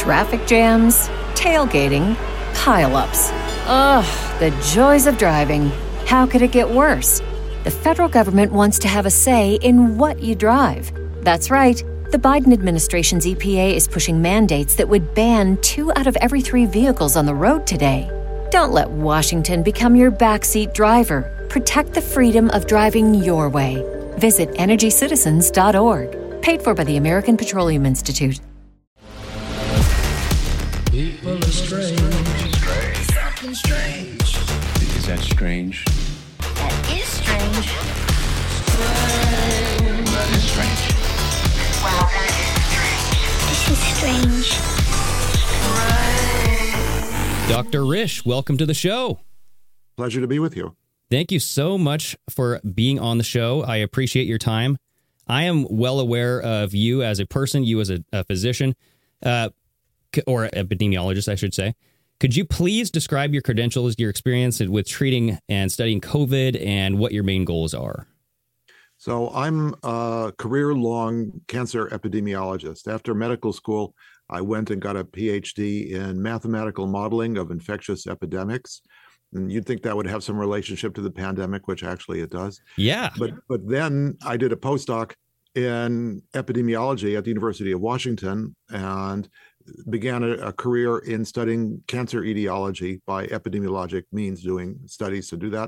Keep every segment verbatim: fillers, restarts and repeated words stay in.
Traffic jams, tailgating, pile-ups. Ugh, the joys of driving. How could it get worse? The federal government wants to have a say in what you drive. That's right. The Biden administration's E P A is pushing mandates that would ban two out of every three vehicles on the road today. Don't let Washington become your backseat driver. Protect the freedom of driving your way. Visit energy citizens dot org. Paid for by the American Petroleum Institute. People are strange. Strange. Something strange. Is that strange? That is strange. Strange. That is strange. Wow, that is strange. This is strange. Strange. Doctor Risch, welcome to the show. Pleasure to be with you. Thank you so much for being on the show. I appreciate your time. I am well aware of you as a person, you as a, a physician, uh, or epidemiologist, I should say. Could you please describe your credentials, your experience with treating and studying COVID, and what your main goals are? So I'm a career-long cancer epidemiologist. After medical school, I went and got a P H D in mathematical modeling of infectious epidemics. And you'd think that would have some relationship to the pandemic, which actually it does. Yeah. But but then I did a postdoc in epidemiology at the University of Washington and began a, a career in studying cancer etiology by epidemiologic means, doing studies to do that.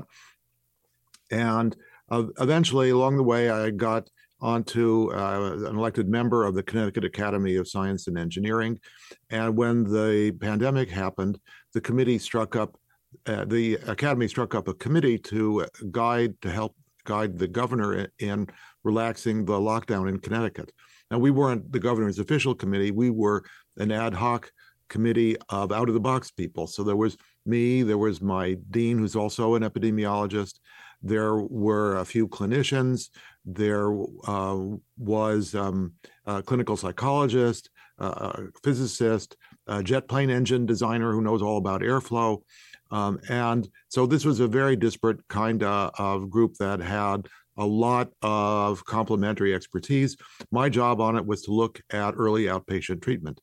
And uh, eventually, along the way, I got onto uh, an elected member of the Connecticut Academy of Science and Engineering. And when the pandemic happened, the committee struck up, uh, the Academy struck up a committee to guide, to help guide the governor in relaxing the lockdown in Connecticut. Now, we weren't the governor's official committee. We were an ad hoc committee of out-of-the-box people. So there was me, there was my dean, who's also an epidemiologist. There were a few clinicians. There uh, was um, a clinical psychologist, uh, a physicist, a jet plane engine designer who knows all about airflow. Um, and so this was a very disparate kind of, of group that had a lot of complementary expertise. My job on it was to look at early outpatient treatment.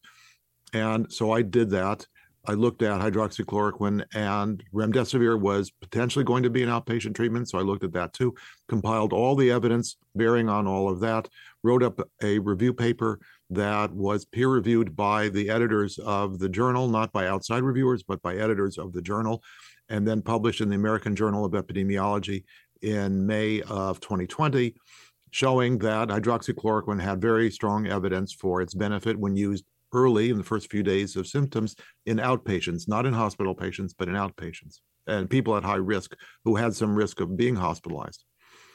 And so I did that. I looked at hydroxychloroquine, and remdesivir was potentially going to be an outpatient treatment. So I looked at that too, compiled all the evidence bearing on all of that, wrote up a review paper that was peer reviewed by the editors of the journal, not by outside reviewers, but by editors of the journal, and then published in the American Journal of Epidemiology in May of twenty twenty, showing that hydroxychloroquine had very strong evidence for its benefit when used early in the first few days of symptoms in outpatients, not in hospital patients, but in outpatients, and people at high risk who had some risk of being hospitalized.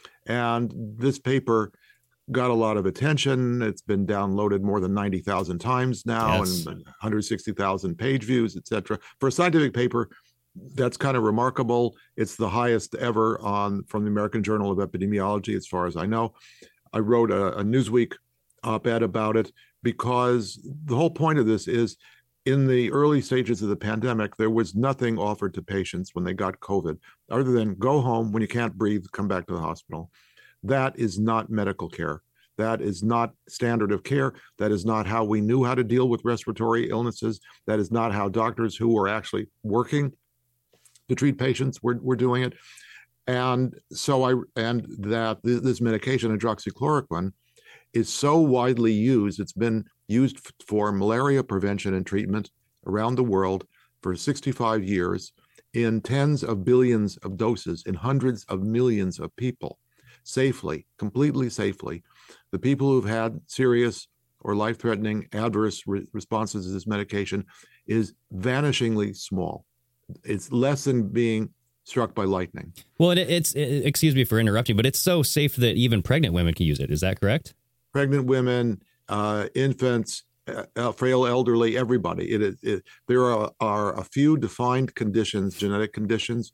And this paper got a lot of attention. It's been downloaded more than ninety thousand times now, yes, and one hundred sixty thousand page views, et cetera. For a scientific paper, that's kind of remarkable. It's the highest ever on from the American Journal of Epidemiology, as far as I know. I wrote a, a Newsweek op-ed about it because the whole point of this is, in the early stages of the pandemic, there was nothing offered to patients when they got COVID other than go home. When you can't breathe, come back to the hospital. That is not medical care. That is not standard of care. That is not how we knew how to deal with respiratory illnesses. That is not how doctors who were actually working to treat patients were, were doing it. And so I, and that this medication, hydroxychloroquine, is so widely used. It's been used for malaria prevention and treatment around the world for sixty-five years in tens of billions of doses in hundreds of millions of people, safely, completely safely. The people who've had serious or life-threatening adverse re- responses to this medication is vanishingly small. It's less than being struck by lightning. Well, it, it's, it, excuse me for interrupting, but it's so safe that even pregnant women can use it. Is that correct? Pregnant women, uh, infants, uh, frail elderly, everybody. It, it, there are, are a few defined conditions, genetic conditions,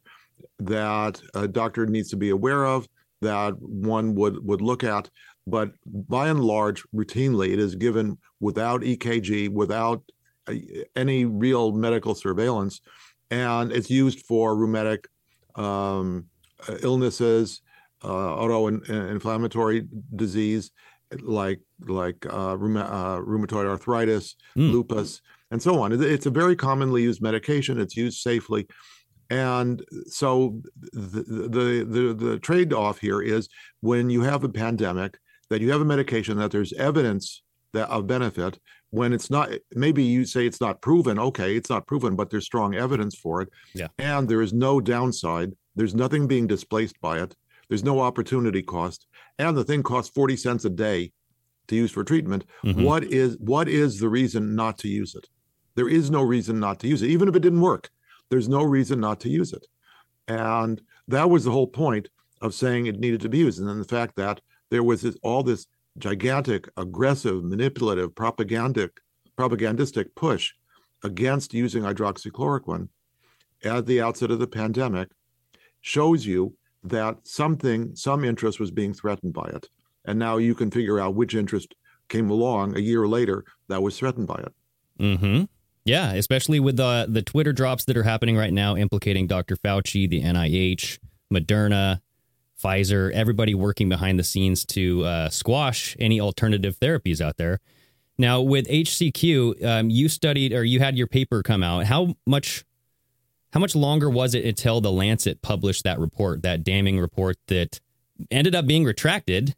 that a doctor needs to be aware of, that one would, would look at. But by and large, routinely, it is given without E K G, without uh, any real medical surveillance. And it's used for rheumatic um, illnesses, uh, autoinflammatory disease, like like uh, rheuma, uh, rheumatoid arthritis, mm. lupus. and so on. It's a very commonly used medication. It's used safely. And so the, the, the, the trade-off here is when you have a pandemic, that you have a medication that there's evidence that of benefit, when it's not, maybe you say it's not proven, okay, it's not proven, but there's strong evidence for it. Yeah. And there is no downside. There's nothing being displaced by it. There's no opportunity cost. And the thing costs forty cents a day to use for treatment. Mm-hmm. What is what is the reason not to use it? There is no reason not to use it. Even if it didn't work, there's no reason not to use it. And that was the whole point of saying it needed to be used. And then the fact that there was this, all this gigantic, aggressive, manipulative, propagandic, propagandistic push against using hydroxychloroquine at the outset of the pandemic shows you that something, some interest was being threatened by it. And now you can figure out which interest came along a year later that was threatened by it. Mm-hmm. Yeah, especially with the the Twitter drops that are happening right now implicating Doctor Fauci, the N I H, Moderna, Pfizer, everybody working behind the scenes to uh, squash any alternative therapies out there. Now, with H C Q, um, you studied or you had your paper come out. How much how much longer was it until the Lancet published that report, that damning report that ended up being retracted?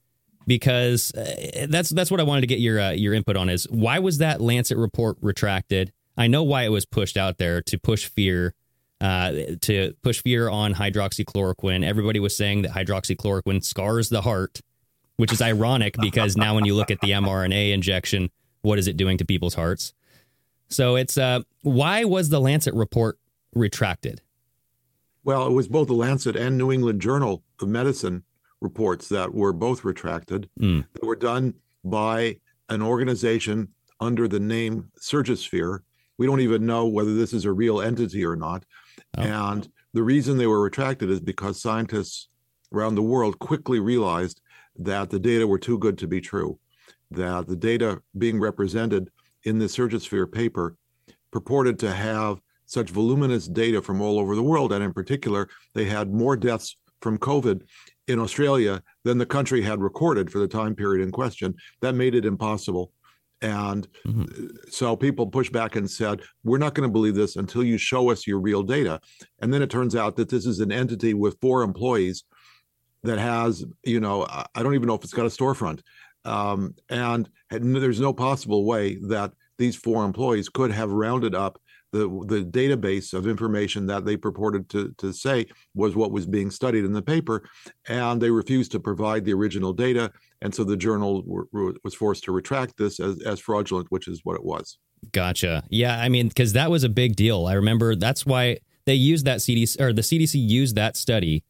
Because uh, that's that's what I wanted to get your uh, your input on is why was that Lancet report retracted? I know why it was pushed out there to push fear, uh, to push fear on hydroxychloroquine. Everybody was saying that hydroxychloroquine scars the heart, which is ironic because now when you look at the mRNA injection, what is it doing to people's hearts? So it's uh, why was the Lancet report retracted? Well, it was both the Lancet and New England Journal of Medicine reports that were both retracted. Mm. That were done by an organization under the name Surgisphere. We don't even know whether this is a real entity or not. Oh. And the reason they were retracted is because scientists around the world quickly realized that the data were too good to be true, that the data being represented in the Surgisphere paper purported to have such voluminous data from all over the world. And in particular, they had more deaths from COVID in Australia than the country had recorded for the time period in question. That made it impossible. And mm-hmm. so people pushed back and said, we're not going to believe this until you show us your real data. And then it turns out that this is an entity with four employees that has, you know, I don't even know if it's got a storefront. Um, and there's no possible way that these four employees could have rounded up the the database of information that they purported to, to say was what was being studied in the paper, and they refused to provide the original data, and so the journal were, were, was forced to retract this as, as fraudulent, which is what it was. Gotcha. Yeah, I mean, because that was a big deal. I remember that's why they used that C D C, or the C D C used that study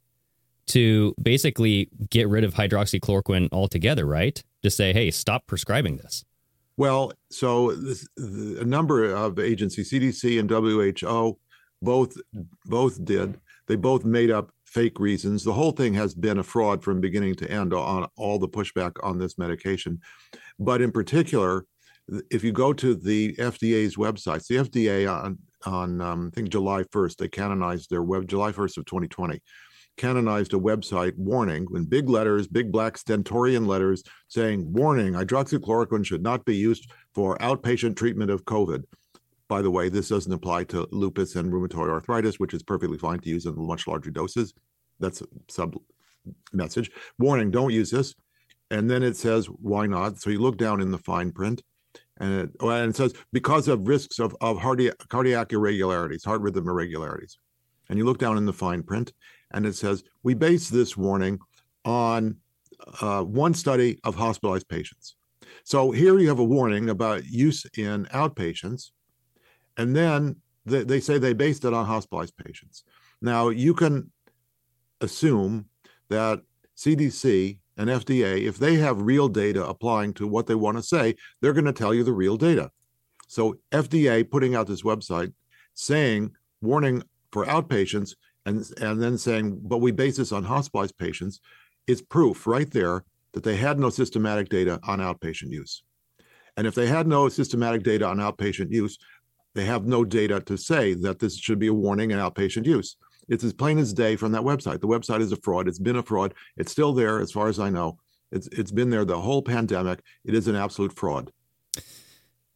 to basically get rid of hydroxychloroquine altogether, right? Just say, hey, stop prescribing this. Well, so this, the, a number of agencies, C D C and W H O, both both did. They both made up fake reasons. The whole thing has been a fraud from beginning to end on all the pushback on this medication. But in particular, if you go to the F D A's websites, the F D A on on um, I think July first, they canonized their web July first of twenty twenty. Canonized a website warning in big letters, big black stentorian letters saying, warning, hydroxychloroquine should not be used for outpatient treatment of COVID. By the way, this doesn't apply to lupus and rheumatoid arthritis, which is perfectly fine to use in much larger doses. That's a sub message. Warning, don't use this. And then it says, why not? So you look down in the fine print and it, and it says, because of risks of, of cardiac, cardiac irregularities, heart rhythm irregularities. And you look down in the fine print and it says, we base this warning on uh, one study of hospitalized patients. So here you have a warning about use in outpatients, and then they, they say they based it on hospitalized patients. Now, you can assume that C D C and F D A, if they have real data applying to what they want to say, they're going to tell you the real data. So F D A putting out this website saying, warning for outpatients, and and then saying, but we base this on hospitalized patients, is proof right there that they had no systematic data on outpatient use. And if they had no systematic data on outpatient use, they have no data to say that this should be a warning in outpatient use. It's as plain as day from that website. The website is a fraud. It's been a fraud. It's still there as far as I know. It's It's been there the whole pandemic. It is an absolute fraud.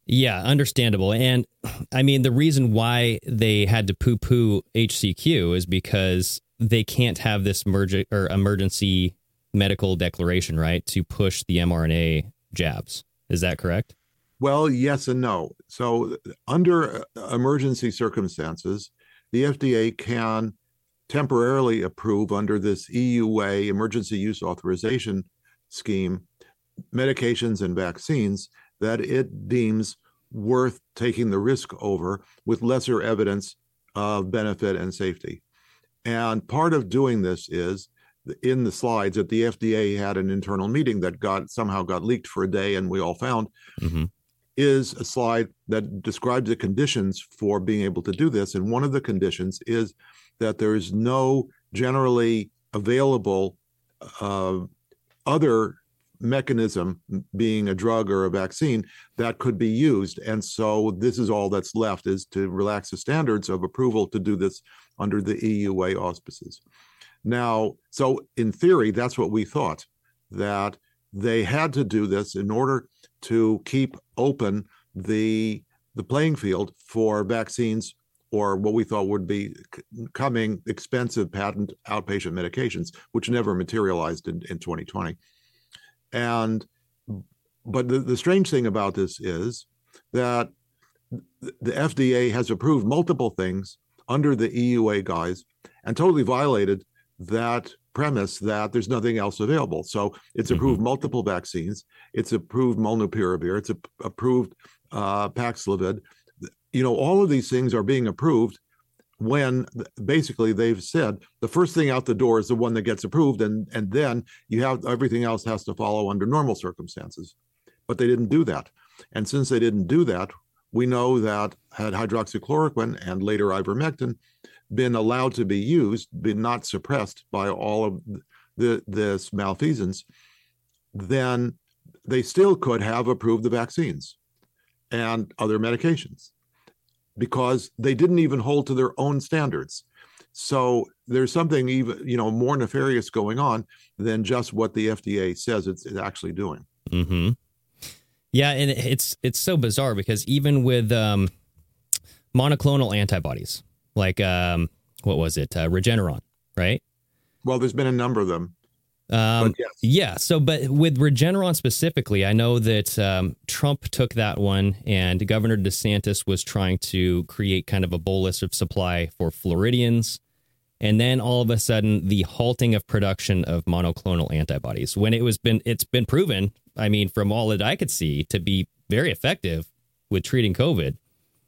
Yeah, understandable. And I mean, the reason why they had to poo-poo H C Q is because they can't have this emerg- or emergency medical declaration, right, to push the mRNA jabs. Is that correct? Well, yes and no. So under emergency circumstances, the F D A can temporarily approve under this E U A emergency use authorization scheme medications and vaccines that it deems worth taking the risk over with lesser evidence of benefit and safety. And part of doing this is in the slides that the F D A had an internal meeting that got somehow got leaked for a day and we all found mm-hmm. is a slide that describes the conditions for being able to do this. And one of the conditions is that there is no generally available uh, other mechanism, being a drug or a vaccine, that could be used. And so this is all that's left, is to relax the standards of approval to do this under the E U A auspices. Now, so in theory, that's what we thought, that they had to do this in order to keep open the the playing field for vaccines or what we thought would be coming expensive patent outpatient medications, which never materialized in, in twenty twenty. And but the, the strange thing about this is that the F D A has approved multiple things under the E U A guise and totally violated that premise that there's nothing else available. So it's approved mm-hmm. multiple vaccines. It's approved molnupiravir. It's a, approved uh, Paxlovid. You know, all of these things are being approved when basically they've said the first thing out the door is the one that gets approved, and and then you have everything else has to follow under normal circumstances. But they didn't do that. And since they didn't do that, we know that had hydroxychloroquine and later ivermectin been allowed to be used, been not suppressed by all of the, this malfeasance, then they still could have approved the vaccines and other medications because they didn't even hold to their own standards. So there's something even, you know, more nefarious going on than just what the F D A says it's, it's actually doing. Mm-hmm. Yeah, and it's it's so bizarre because even with um, monoclonal antibodies, like, um, what was it? Uh, Regeneron, right? Well, there's been a number of them. Um, yes. Yeah. So, but with Regeneron specifically, I know that um, Trump took that one and Governor DeSantis was trying to create kind of a bolus of supply for Floridians. And then all of a sudden, the halting of production of monoclonal antibodies when it was been it's been proven, I mean, from all that I could see, to be very effective with treating COVID.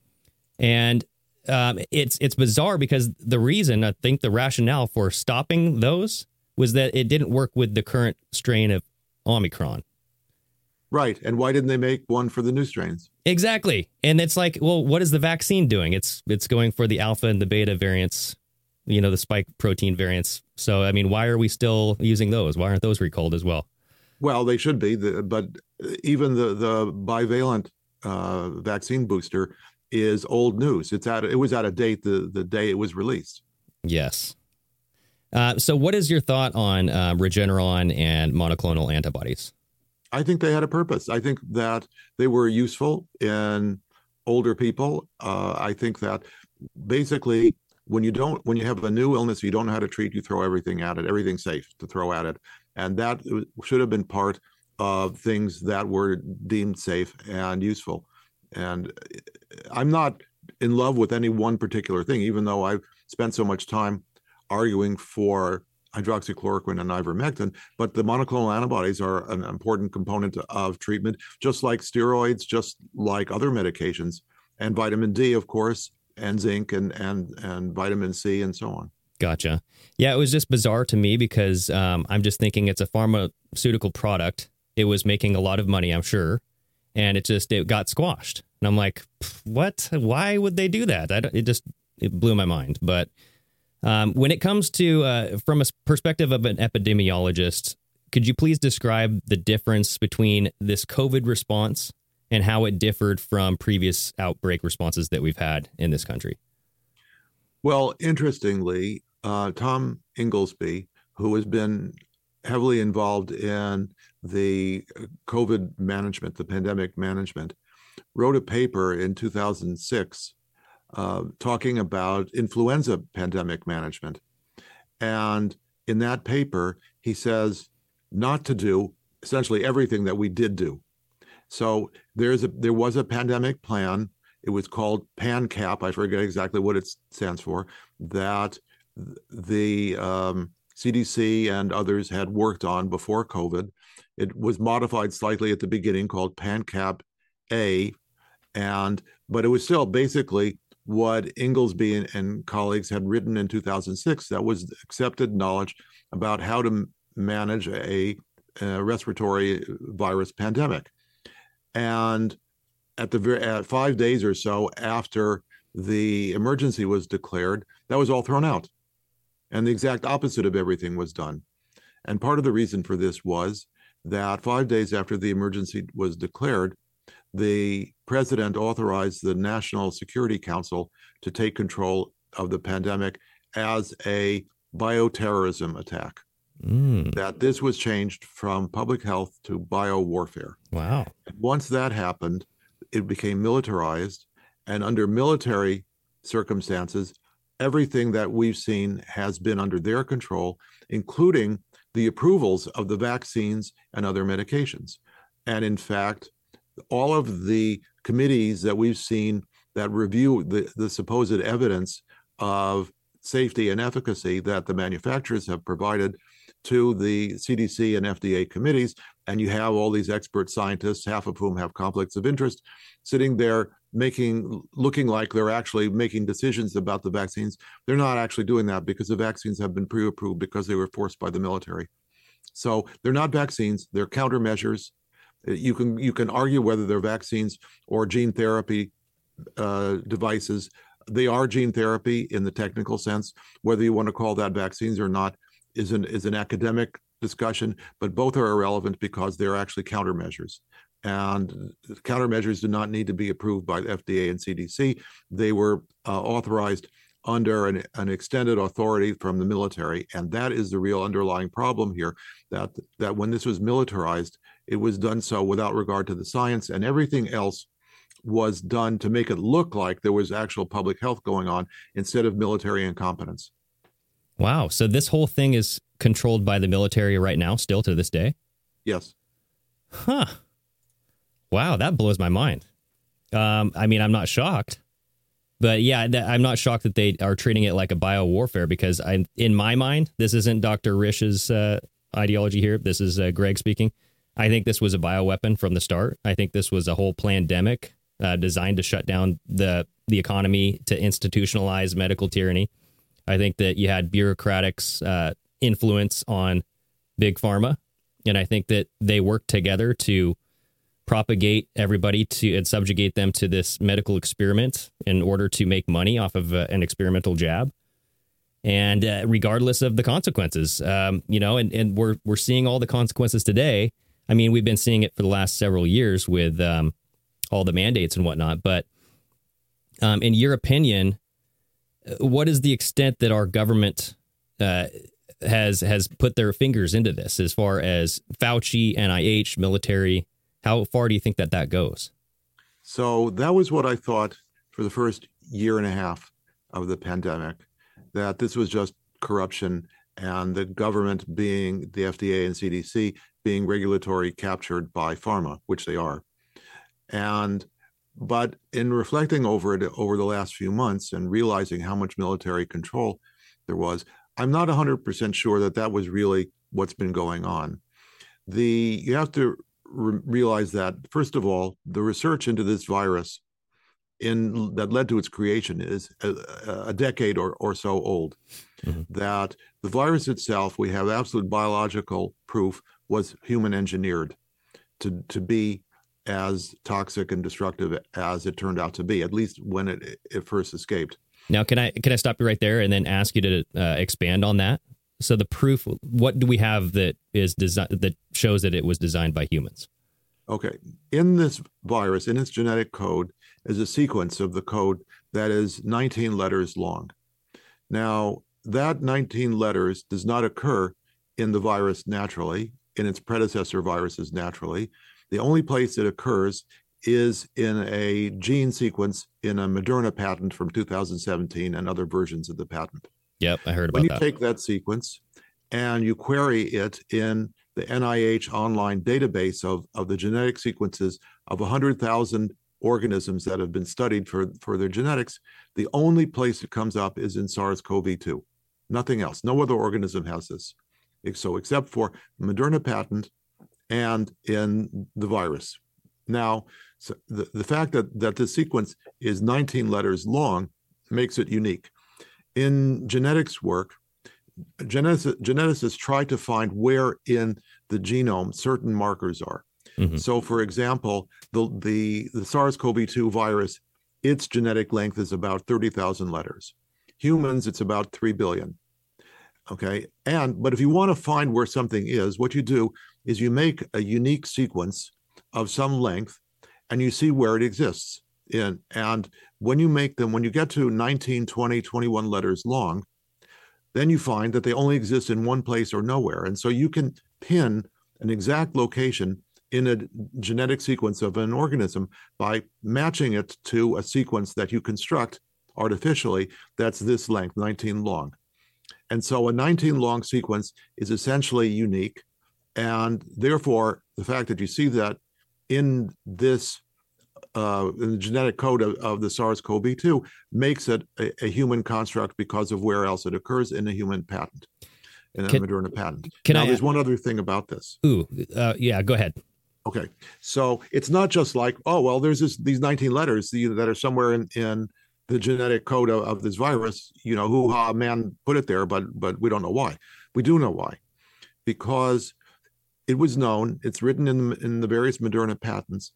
And Um, it's it's bizarre because the reason, I think the rationale for stopping those was that it didn't work with the current strain of Omicron. Right. And why didn't they make one for the new strains? Exactly. And it's like, well, what is the vaccine doing? It's it's going for the alpha and the beta variants, you know, the spike protein variants. So, I mean, why are we still using those? Why aren't those recalled as well? Well, they should be. The, but even the, the bivalent uh, vaccine booster is old news. It's out. It was out of date the, the day it was released. Yes. Uh, so what is your thought on uh, Regeneron and monoclonal antibodies? I think they had a purpose. I think that they were useful in older people. Uh, I think that basically when you don't, when you have a new illness you don't know how to treat, you throw everything at it, everything safe to throw at it. And that should have been part of things that were deemed safe and useful. And I'm not in love with any one particular thing, even though I've spent so much time arguing for hydroxychloroquine and ivermectin. But the monoclonal antibodies are an important component of treatment, just like steroids, just like other medications, and vitamin D, of course, and zinc and and and vitamin C and so on. Gotcha. Yeah, it was just bizarre to me because um, I'm just thinking it's a pharmaceutical product. It was making a lot of money, I'm sure. And it just, it got squashed. And I'm like, what? Why would they do that? I don't, it just, it blew my mind. But um, when it comes to, uh, from a perspective of an epidemiologist, could you please describe the difference between this COVID response and how it differed from previous outbreak responses that we've had in this country? Well, interestingly, uh, Tom Inglesby, who has been heavily involved in the COVID management, the pandemic management, wrote a paper in two thousand six uh, talking about influenza pandemic management. And in that paper, he says not to do essentially everything that we did do. So there's a there was a pandemic plan. It was called PANCAP. I forget exactly what it stands for. That the um, C D C and others had worked on before COVID. It was modified slightly at the beginning, called PANCAP A, and but it was still basically what Inglesby and, and colleagues had written in two thousand six. That was accepted knowledge about how to manage a, a respiratory virus pandemic. And at the at five days or so after the emergency was declared, that was all thrown out. And the exact opposite of everything was done. And part of the reason for this was that five days after the emergency was declared, the president authorized the National Security Council to take control of the pandemic as a bioterrorism attack. Mm. That this was changed from public health to biowarfare. Wow. Once that happened, it became militarized. And under military circumstances, everything that we've seen has been under their control, including the approvals of the vaccines and other medications. And in fact, all of the committees that we've seen that review the, the supposed evidence of safety and efficacy that the manufacturers have provided to the C D C and F D A committees, and you have all these expert scientists, half of whom have conflicts of interest, sitting there making, looking like they're actually making decisions about the vaccines. They're not actually doing that because the vaccines have been pre-approved because they were forced by the military. So they're not vaccines, they're countermeasures. You can you can argue whether they're vaccines or gene therapy uh, devices. They are gene therapy in the technical sense. Whether you want to call that vaccines or not is an is an academic discussion, but both are irrelevant because they're actually countermeasures. And countermeasures do not need to be approved by the F D A and C D C. They were uh, authorized under an, an extended authority from the military. And that is the real underlying problem here, that, that when this was militarized, it was done so without regard to the science, and everything else was done to make it look like there was actual public health going on instead of military incompetence. Wow. So this whole thing is controlled by the military right now, still to this day? Yes. Huh. Wow, that blows my mind. Um, I mean, I'm not shocked. But yeah, th- I'm not shocked that they are treating it like a biowarfare, because I, in my mind, this isn't Doctor Rish's uh, ideology here. This is uh, Greg speaking. I think this was a bioweapon from the start. I think this was a whole pandemic uh, designed to shut down the the economy, to institutionalize medical tyranny. I think that you had bureaucratics uh, influence on big pharma, and I think that they worked together to propagate everybody to and subjugate them to this medical experiment in order to make money off of uh, an experimental jab. And uh, regardless of the consequences, um, you know, and, and we're we're seeing all the consequences today. I mean, we've been seeing it for the last several years with um, all the mandates and whatnot. But um, in your opinion, what is the extent that our government uh, has has put their fingers into this, as far as Fauci, N I H, military? How far do you think that that goes? So that was what I thought for the first year and a half of the pandemic, that this was just corruption and the government, being the F D A and C D C, being regulatory captured by pharma, which they are. And but in reflecting over it over the last few months and realizing how much military control there was, I'm not one hundred percent sure that that was really what's been going on. The you have to re- realize that, first of all, the research into this virus in that led to its creation is a, a decade or, or so old. Mm-hmm. That the virus itself, we have absolute biological proof, was human engineered to, to be as toxic and destructive as it turned out to be, at least when it, it first escaped. Now, can I can I stop you right there and then ask you to uh, expand on that? So the proof, what do we have that is desi- that shows that it was designed by humans? Okay. In this virus, in its genetic code, is a sequence of the code that is nineteen letters long. Now, that nineteen letters does not occur in the virus naturally, in its predecessor viruses naturally. The only place it occurs is in a gene sequence in a Moderna patent from two thousand seventeen and other versions of the patent. Yep, I heard about when you that. take that sequence and you query it in the N I H online database of, of the genetic sequences of one hundred thousand organisms that have been studied for, for their genetics, the only place it comes up is in SARS-C o V two. Nothing else. No other organism has this. So except for Moderna patent and in the virus. Now, so the, the fact that, that the sequence is nineteen letters long makes it unique. In genetics work, genetic, geneticists try to find where in the genome certain markers are. Mm-hmm. So, for example, the, the, the SARS-C o V two virus, its genetic length is about thirty thousand letters. Humans, it's about three billion. Okay, and but if you want to find where something is, what you do is you make a unique sequence of some length, and you see where it exists. In and when you make them, when you get to nineteen, twenty, twenty-one letters long, then you find that they only exist in one place or nowhere. And so you can pin an exact location in a genetic sequence of an organism by matching it to a sequence that you construct artificially that's this length, nineteen long. And so a nineteen long sequence is essentially unique. And therefore, the fact that you see that in this uh, in the genetic code of, of the SARS-C o V two makes it a, a human construct because of where else it occurs in a human patent, in a can, Moderna patent. Can now, I, there's one other thing about this. Ooh, uh, yeah, go ahead. Okay. So it's not just like, oh, well, there's this, these nineteen letters that are somewhere in, in the genetic code of, of this virus, you know, hoo-ha, man put it there, but but we don't know why. We do know why. Because it was known, it's written in, in the various Moderna patents,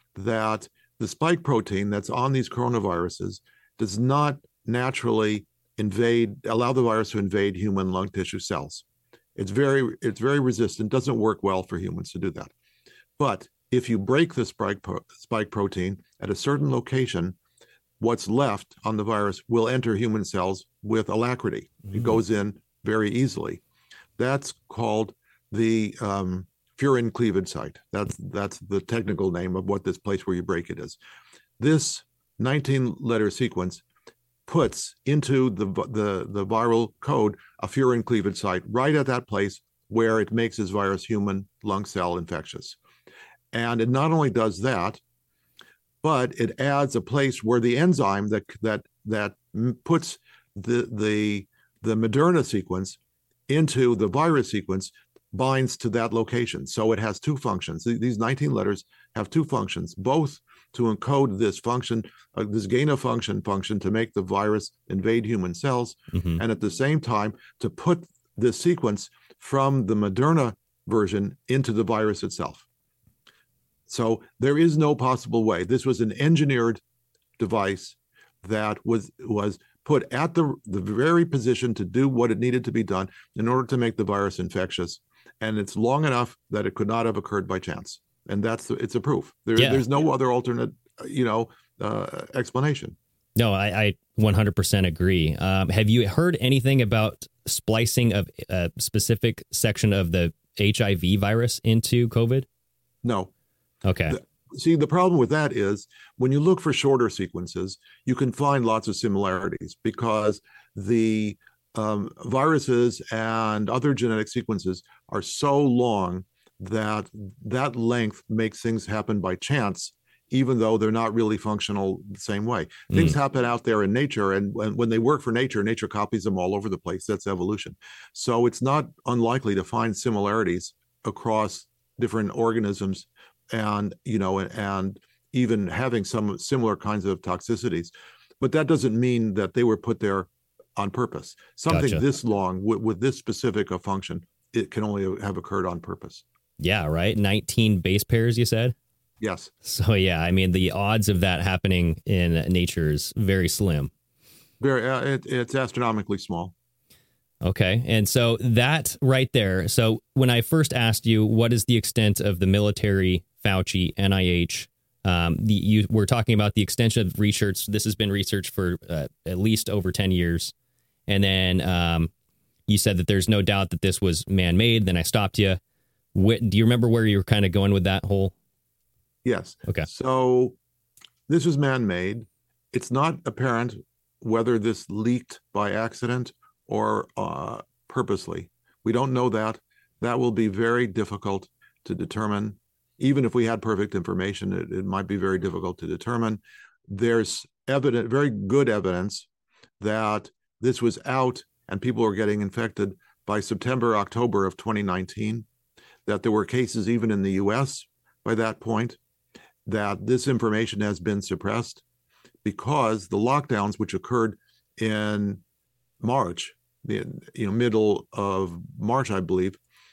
that the spike protein that's on these coronaviruses does not naturally invade, allow the virus to invade human lung tissue cells. It's very, it's very resistant, doesn't work well for humans to do that. But if you break the spike, pro- spike protein at a certain location, what's left on the virus will enter human cells with alacrity. Mm-hmm. It goes in very easily. That's called the um, furin cleavage site. That's that's the technical name of what this place where you break it is. This nineteen letter sequence puts into the, the, the viral code a furin cleavage site right at that place where it makes this virus human lung cell infectious. And it not only does that, but it adds a place where the enzyme that that that puts the the the Moderna sequence into the virus sequence binds to that location. So it has two functions. These nineteen letters have two functions, both to encode this function, uh, this gain of function function to make the virus invade human cells, mm-hmm. and at the same time to put this sequence from the Moderna version into the virus itself. So there is no possible way. This was an engineered device that was was put at the, the very position to do what it needed to be done in order to make the virus infectious. And it's long enough that it could not have occurred by chance. And that's, it's a proof. There, yeah. There's no other alternate, you know, uh, explanation. No, I, I one hundred percent agree. Um, have you heard anything about splicing of a specific section of the H I V virus into COVID? No. Okay. The, see, the problem with that is when you look for shorter sequences, you can find lots of similarities because the um, viruses and other genetic sequences are so long that that length makes things happen by chance, even though they're not really functional the same way. Mm. Things happen out there in nature, and when, when they work for nature, nature copies them all over the place. That's evolution. So it's not unlikely to find similarities across different organisms and, you know, and, and even having some similar kinds of toxicities. But that doesn't mean that they were put there on purpose. Something gotcha. This long with, with this specific a function, it can only have occurred on purpose. Yeah, right. nineteen base pairs, you said? Yes. So, yeah, I mean, the odds of that happening in nature is very slim. Very, uh, it, it's astronomically small. Okay. And so that right there. So when I first asked you, what is the extent of the military, Fauci, N I H, um, the, you were talking about the extension of research. This has been researched for uh, at least over ten years. And then um, you said that there's no doubt that this was man-made. Then I stopped you. What, do you remember where you were kind of going with that whole? Yes. Okay. So this was man-made. It's not apparent whether this leaked by accident or uh, purposely. We don't know that. That will be very difficult to determine. Even if we had perfect information, it, it might be very difficult to determine. There's evident, very good evidence that this was out and people were getting infected by September, October of twenty nineteen, that there were cases even in the U S by that point, that this information has been suppressed because the lockdowns, which occurred in March, the you know middle of March, I believe,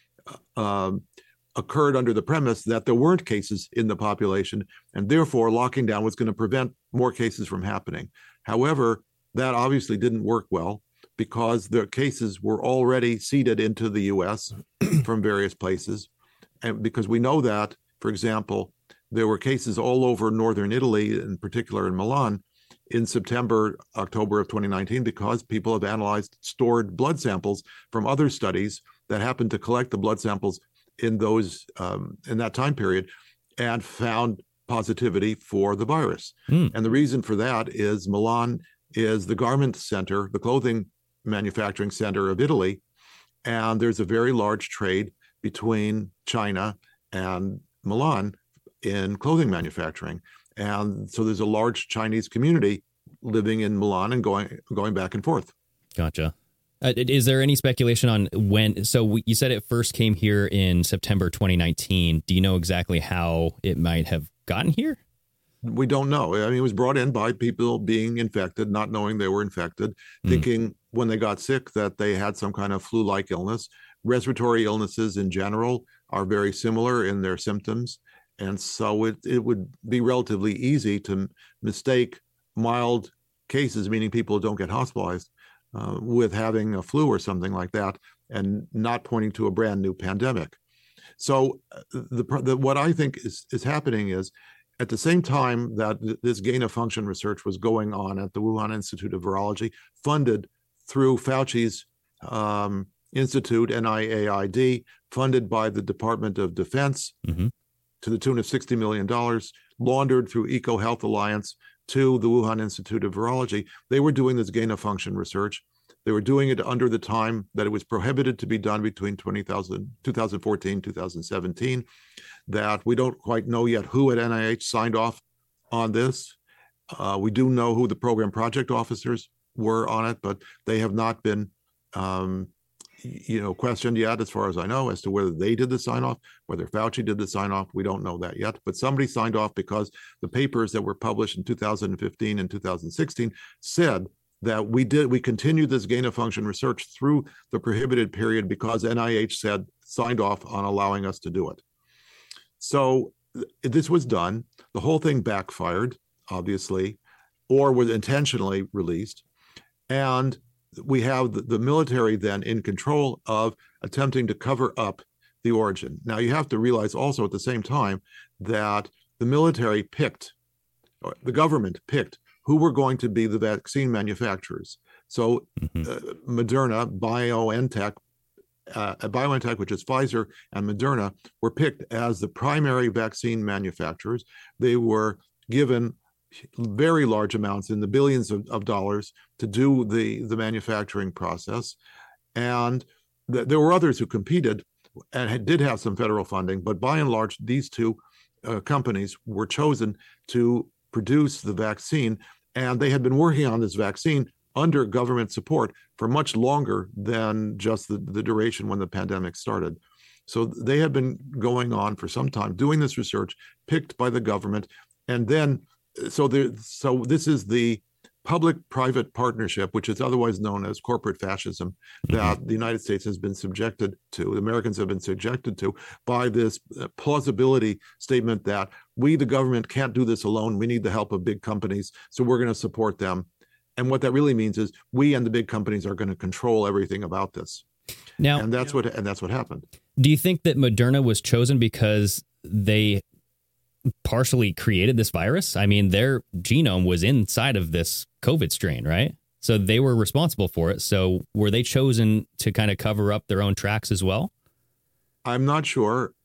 um, occurred under the premise that there weren't cases in the population, and therefore locking down was going to prevent more cases from happening. However, that obviously didn't work well because the cases were already seeded into the U S from various places. And because we know that, for example, there were cases all over northern Italy, in particular in Milan, in September, October of twenty nineteen, because people have analyzed stored blood samples from other studies that happened to collect the blood samples in those um, in that time period and found positivity for the virus. Mm. And the reason for that is Milan is the garment center, the clothing manufacturing center of Italy, and there's a very large trade between China and Milan in clothing manufacturing. And so there's a large Chinese community living in Milan and going going back and forth. Gotcha. Uh, is there any speculation on when? So we, you said it first came here in September twenty nineteen. Do you know exactly how it might have gotten here? We don't know. I mean, it was brought in by people being infected, not knowing they were infected, mm. thinking when they got sick that they had some kind of flu-like illness. Respiratory illnesses in general are very similar in their symptoms. And so it, it would be relatively easy to mistake mild cases, meaning people don't get hospitalized, uh, with having a flu or something like that, and not pointing to a brand new pandemic. So the, the what I think is, is happening is, at the same time that th- this gain-of-function research was going on at the Wuhan Institute of Virology, funded through Fauci's um, Institute, N I A I D, funded by the Department of Defense, mm-hmm. to the tune of sixty million dollars, laundered through EcoHealth Alliance to the Wuhan Institute of Virology. They were doing this gain-of-function research. They were doing it under the time that it was prohibited to be done between twenty thousand, twenty fourteen, twenty seventeen, that we don't quite know yet who at N I H signed off on this. Uh, we do know who the program project officers were on it, but they have not been um, you know, questioned yet, as far as I know, as to whether they did the sign off, whether Fauci did the sign off. We don't know that yet, but somebody signed off because the papers that were published in two thousand fifteen and two thousand sixteen said that we did, we continued this gain of function research through the prohibited period because N I H said, signed off on allowing us to do it. So this was done. The whole thing backfired, obviously, or was intentionally released. And we have the, the military then in control of attempting to cover up the origin. Now, you have to realize also at the same time that the military picked, or the government picked, who were going to be the vaccine manufacturers. So mm-hmm. uh, Moderna, BioNTech, uh, BioNTech, which is Pfizer, and Moderna were picked as the primary vaccine manufacturers. They were given very large amounts, in the billions of, of dollars, to do the, the manufacturing process. And th- there were others who competed and had, did have some federal funding, but by and large, these two uh, companies were chosen to produce the vaccine. And they had been working on this vaccine under government support for much longer than just the, the duration when the pandemic started. So they had been going on for some time doing this research, picked by the government. And then, so there, so this is the public-private partnership, which is otherwise known as corporate fascism, that mm-hmm. the United States has been subjected to, the Americans have been subjected to, by this plausibility statement that we, the government, can't do this alone. We need the help of big companies, so we're going to support them. And what that really means is we and the big companies are going to control everything about this. Now, and that's what and that's what happened. Do you think that Moderna was chosen because they partially created this virus? I mean, their genome was inside of this COVID strain, right? So they were responsible for it. So were they chosen to kind of cover up their own tracks as well? I'm not sure.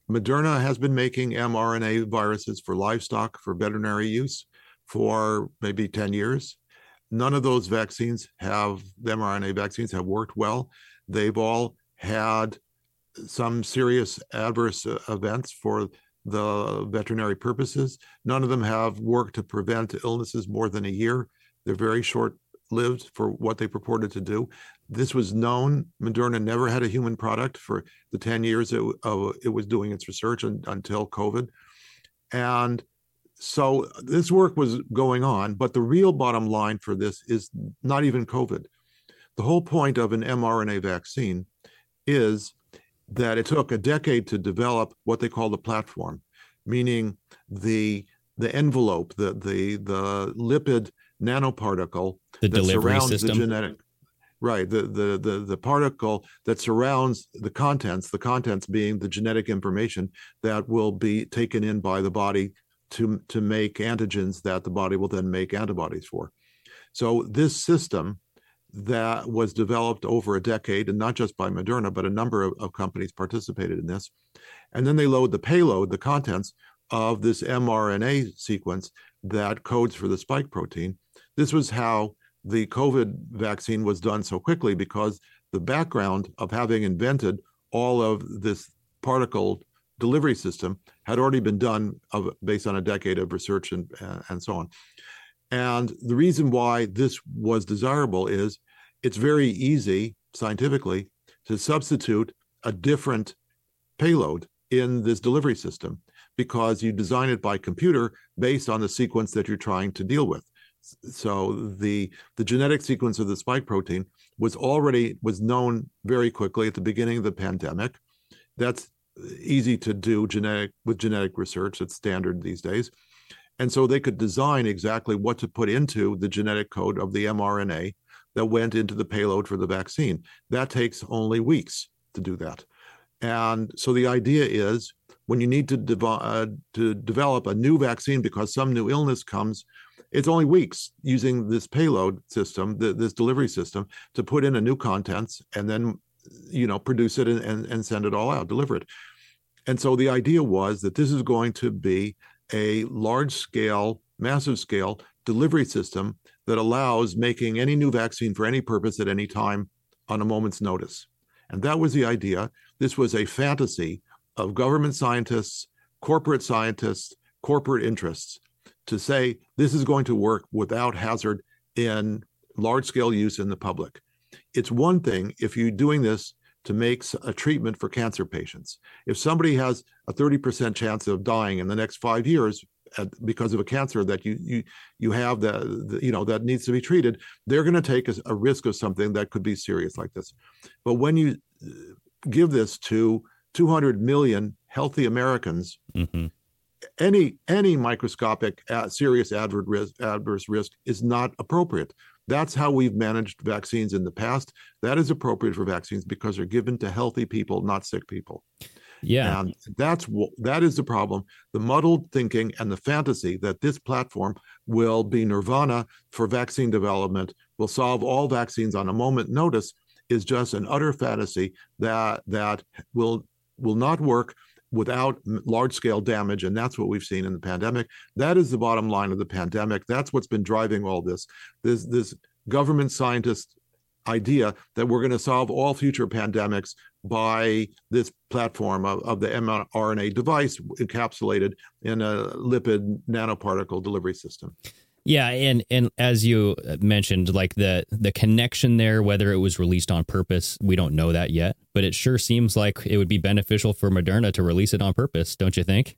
Moderna has been making mRNA viruses for livestock for veterinary use for maybe ten years. None of those vaccines have, the mRNA vaccines have worked well. They've all had some serious adverse events for the veterinary purposes. None of them have worked to prevent illnesses more than a year. They're very short-lived for what they purported to do. This was known. Moderna never had a human product for the ten years it, uh, it was doing its research un, until COVID. And so this work was going on, but the real bottom line for this is not even COVID. The whole point of an mRNA vaccine is that it took a decade to develop what they call the platform, meaning the the envelope, the the the lipid nanoparticle the that delivery surrounds system. the genetic, right? The, the the the particle that surrounds the contents, the contents being the genetic information that will be taken in by the body to to make antigens that the body will then make antibodies for. So this system that was developed over a decade, and not just by Moderna, but a number of, of companies participated in this. And then they load the payload, the contents of this mRNA sequence that codes for the spike protein. This was how the COVID vaccine was done so quickly, because the background of having invented all of this particle delivery system had already been done of, based on a decade of research and, uh, and so on. And the reason why this was desirable is it's very easy scientifically to substitute a different payload in this delivery system, because you design it by computer based on the sequence that you're trying to deal with. So the the genetic sequence of the spike protein was already was known very quickly at the beginning of the pandemic. That's easy to do genetic with genetic research. It's standard these days. And so they could design exactly what to put into the genetic code of the mRNA that went into the payload for the vaccine. That takes only weeks to do that. And so the idea is, when you need to, dev- uh, to develop a new vaccine because some new illness comes, it's only weeks using this payload system, the, this delivery system, to put in a new contents and then, you know, produce it and, and, and send it all out, deliver it. And so the idea was that this is going to be a large-scale, massive-scale delivery system that allows making any new vaccine for any purpose at any time on a moment's notice. And that was the idea. This was a fantasy of government scientists, corporate scientists, corporate interests to say this is going to work without hazard in large-scale use in the public. It's one thing if you're doing this to make a treatment for cancer patients. If somebody has a thirty percent chance of dying in the next five years at, because of a cancer that you you you have that the, you know that needs to be treated, they're going to take a, a risk of something that could be serious like this. But when you give this to two hundred million healthy Americans, mm-hmm. any any microscopic uh, serious adverse risk, adverse risk is not appropriate. That's how we've managed vaccines in the past. That is appropriate for vaccines because they're given to healthy people, not sick people. Yeah. And that's that is the problem. The muddled thinking and the fantasy that this platform will be nirvana for vaccine development, will solve all vaccines on a moment notice, is just an utter fantasy that that will will not work without large-scale damage, and that's what we've seen in the pandemic. That is the bottom line of the pandemic. That's what's been driving all this. This, this government scientist idea that we're going to solve all future pandemics by this platform of, of the mRNA device encapsulated in a lipid nanoparticle delivery system. Yeah, and and as you mentioned, like the the connection there, whether it was released on purpose, we don't know that yet. But it sure seems like it would be beneficial for Moderna to release it on purpose, don't you think?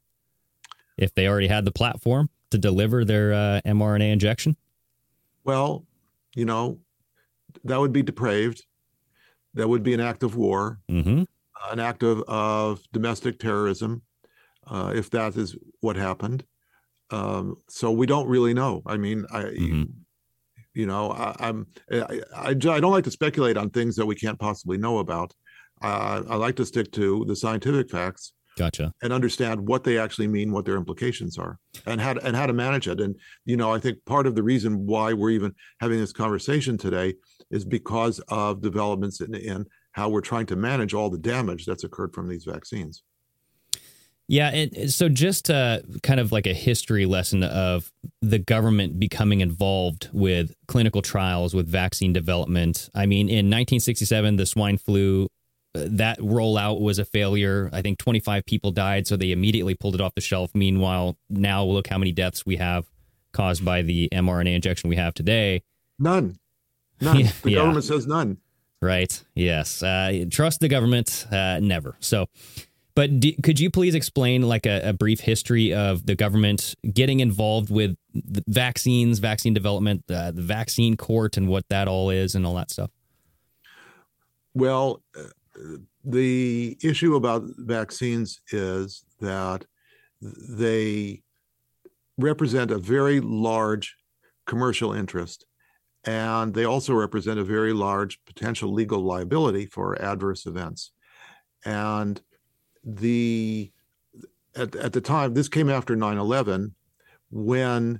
If they already had the platform to deliver their uh, mRNA injection? Well, you know, that would be depraved. That would be an act of war, mm-hmm. an act of, of domestic terrorism, uh, if that is what happened. Um, so we don't really know. I mean, I, mm-hmm. you know, I, I'm, I, I, I don't like to speculate on things that we can't possibly know about. Uh, I like to stick to the scientific facts. Gotcha. And understand what they actually mean, what their implications are, and how to, and how to manage it. And, you know, I think part of the reason why we're even having this conversation today is because of developments in, in how we're trying to manage all the damage that's occurred from these vaccines. Yeah, and so just uh, kind of like a history lesson of the government becoming involved with clinical trials, with vaccine development. I mean, in nineteen sixty-seven, the swine flu, uh, that rollout was a failure. I think twenty-five people died, so they immediately pulled it off the shelf. Meanwhile, now look how many deaths we have caused by the mRNA injection we have today. None. None. Yeah, the yeah. government says none. Right. Yes. Uh, trust the government. Uh, never. So, but do, could you please explain like a, a brief history of the government getting involved with the vaccines, vaccine development, uh, the vaccine court, and what that all is, and all that stuff? Well, uh, the issue about vaccines is that they represent a very large commercial interest, and they also represent a very large potential legal liability for adverse events. And the at, at the time, this came after nine eleven, when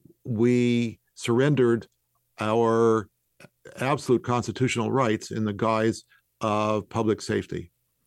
we surrendered our absolute constitutional rights in the guise of public safety.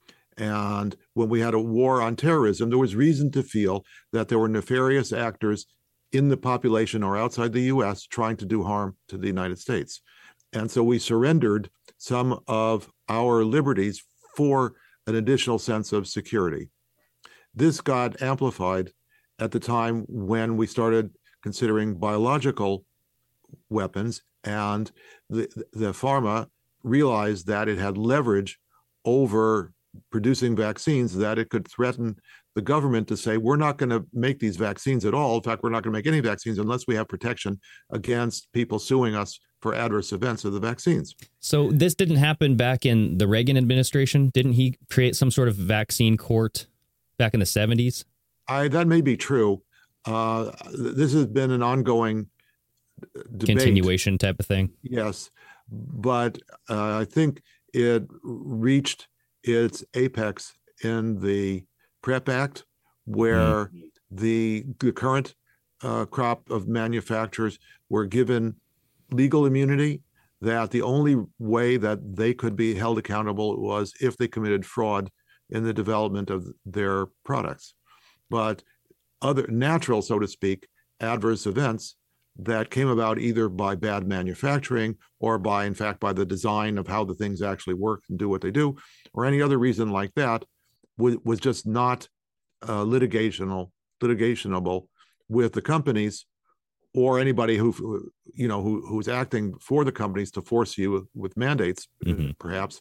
And when we had a war on terrorism, there was reason to feel that there were nefarious actors in the population or outside the U S trying to do harm to the United States. And so we surrendered some of our liberties for an additional sense of security. This got amplified at the time when we started considering biological weapons, and the, the pharma realized that it had leverage over producing vaccines, that it could threaten the government to say, we're not going to make these vaccines at all. In fact, we're not going to make any vaccines unless we have protection against people suing us for adverse events of the vaccines. So this didn't happen back in the Reagan administration? Didn't he create some sort of vaccine court back in the seventies? I, that may be true. Uh, this has been an ongoing debate. Continuation type of thing? Yes. But uh, I think it reached its apex in the PrEP Act, where mm. the, the current uh, crop of manufacturers were given legal immunity, that the only way that they could be held accountable was if they committed fraud in the development of their products. But other natural, so to speak, adverse events that came about either by bad manufacturing or by, in fact, by the design of how the things actually work and do what they do, or any other reason like that, was, was just not uh, litigational, litigationable with the companies or anybody who, you know, who who's acting for the companies to force you with, with mandates, mm-hmm. perhaps.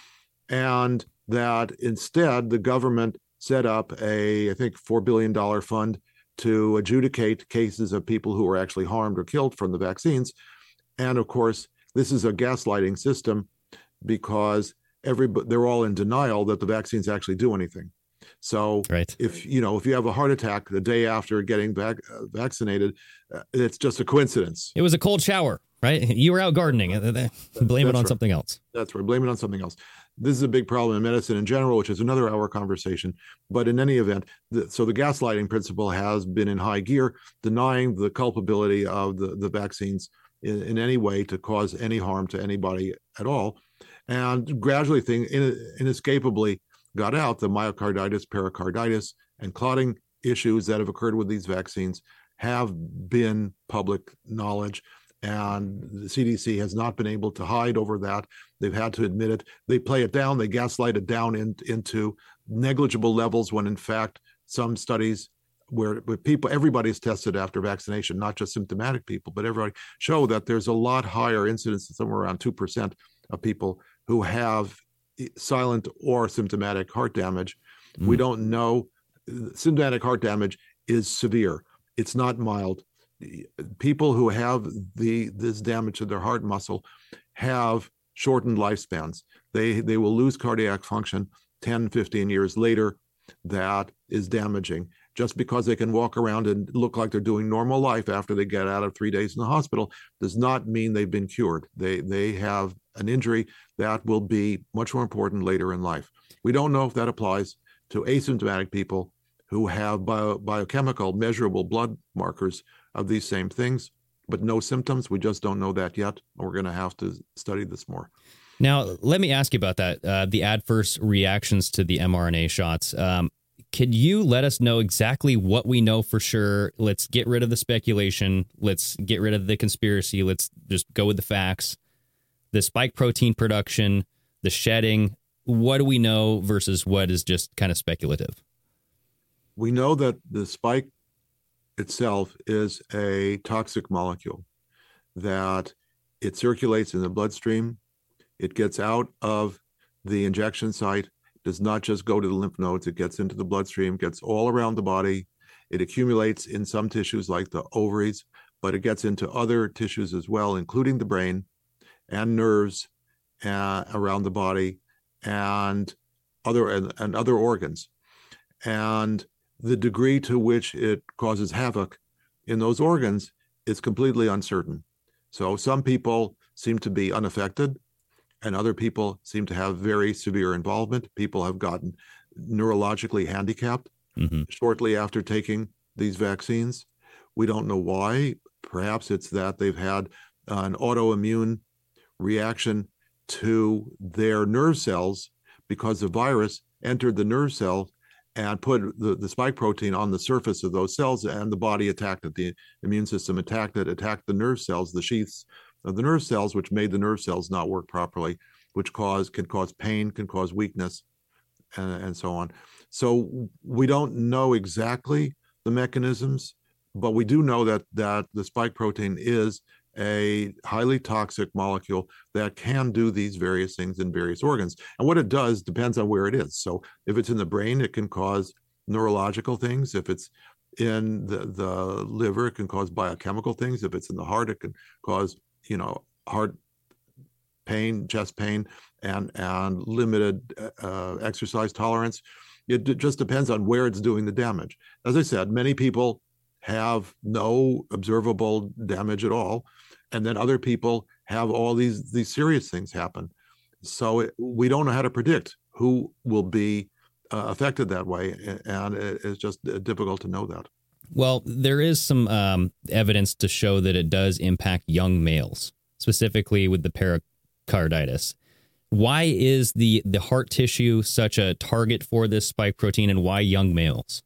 And that instead the government set up a, I think, four billion dollars fund to adjudicate cases of people who were actually harmed or killed from the vaccines. And of course, this is a gaslighting system because every they're all in denial that the vaccines actually do anything. So right. if you know if you have a heart attack the day after getting vac- uh, vaccinated, uh, it's just a coincidence. It was a cold shower, right? You were out gardening. Blame That's it on right. something else. That's right. Blame it on something else. This is a big problem in medicine in general, which is another hour conversation. But in any event, the, so the gaslighting principle has been in high gear, denying the culpability of the, the vaccines in, in any way to cause any harm to anybody at all. And gradually, thing in, inescapably got out the myocarditis, pericarditis, and clotting issues that have occurred with these vaccines have been public knowledge. And the C D C has not been able to hide over that. They've had to admit it. They play it down. They gaslight it down in, into negligible levels when, in fact, some studies where, where people, everybody's tested after vaccination, not just symptomatic people, but everybody, show that there's a lot higher incidence, somewhere around two percent of people who have silent or symptomatic heart damage. Mm. We don't know. Symptomatic heart damage is severe. It's not mild. People who have the this damage to their heart muscle have shortened lifespans. They they will lose cardiac function ten, fifteen years later. That is damaging. Just because they can walk around and look like they're doing normal life after they get out of three days in the hospital does not mean they've been cured. They they have an injury that will be much more important later in life. We don't know if that applies to asymptomatic people who have bio, biochemical measurable blood markers of these same things, but no symptoms. We just don't know that yet. We're going to have to study this more. Now, let me ask you about that, uh, the adverse reactions to the mRNA shots. Um, could you let us know exactly what we know for sure? Let's get rid of the speculation. Let's get rid of the conspiracy. Let's just go with the facts. The spike protein production, the shedding, what do we know versus what is just kind of speculative? We know that the spike itself is a toxic molecule, that it circulates in the bloodstream. It gets out of the injection site, does not just go to the lymph nodes. It gets into the bloodstream, gets all around the body. It accumulates in some tissues like the ovaries, but it gets into other tissues as well, including the brain and nerves uh, around the body and other and, and other organs. And the degree to which it causes havoc in those organs is completely uncertain. So some people seem to be unaffected, and other people seem to have very severe involvement. People have gotten neurologically handicapped mm-hmm. shortly after taking these vaccines. We don't know why. Perhaps it's that they've had an autoimmune reaction to their nerve cells because the virus entered the nerve cell and put the, the spike protein on the surface of those cells, and the body attacked it. The immune system attacked it, attacked the nerve cells, the sheaths of the nerve cells, which made the nerve cells not work properly, which cause can cause pain, can cause weakness, and, and so on. So we don't know exactly the mechanisms, but we do know that that the spike protein is a highly toxic molecule that can do these various things in various organs. And what it does depends on where it is. So if it's in the brain, it can cause neurological things. If it's in the, the liver, it can cause biochemical things. If it's in the heart, it can cause, you know, heart pain, chest pain, and, and limited uh, exercise tolerance. It, it just depends on where it's doing the damage. As I said, many people have no observable damage at all. And then other people have all these these serious things happen. So it, we don't know how to predict who will be uh, affected that way. And it, it's just difficult to know that. Well, there is some um, evidence to show that it does impact young males, specifically with the pericarditis. Why is the, the heart tissue such a target for this spike protein, and why young males?